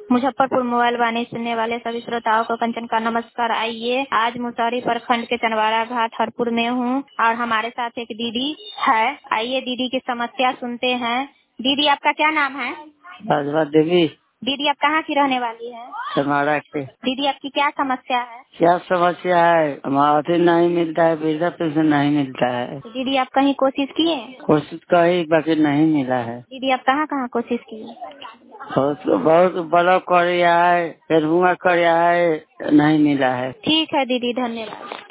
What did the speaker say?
Muzaffarpur mobile वाणी सुनने वाले सभी श्रोताओं को कंचन का नमस्कार। आइए, आज मुसौरी प्रखंड के चनवाड़ा घाट हरपुर में हूँ और हमारे साथ एक दीदी है। आइए दीदी की समस्या सुनते हैं। दीदी, आपका क्या नाम है? राजवा देवी। दीदी, आप कहाँ की रहने वाली है? चमाड़ा के। दीदी, आपकी क्या समस्या है? क्या समस्या है? हमारे नहीं मिलता है, वृद्धा पेंशन नहीं मिलता है। तो दीदी, आप कहीं कोशिश किए? कोशिश करी बाकी नहीं मिला है। दीदी, आप कहाँ कहाँ कोशिश किए? बहुत बड़ा कर है, फिर हुआ कर है, नहीं मिला है। ठीक है दीदी, धन्यवाद।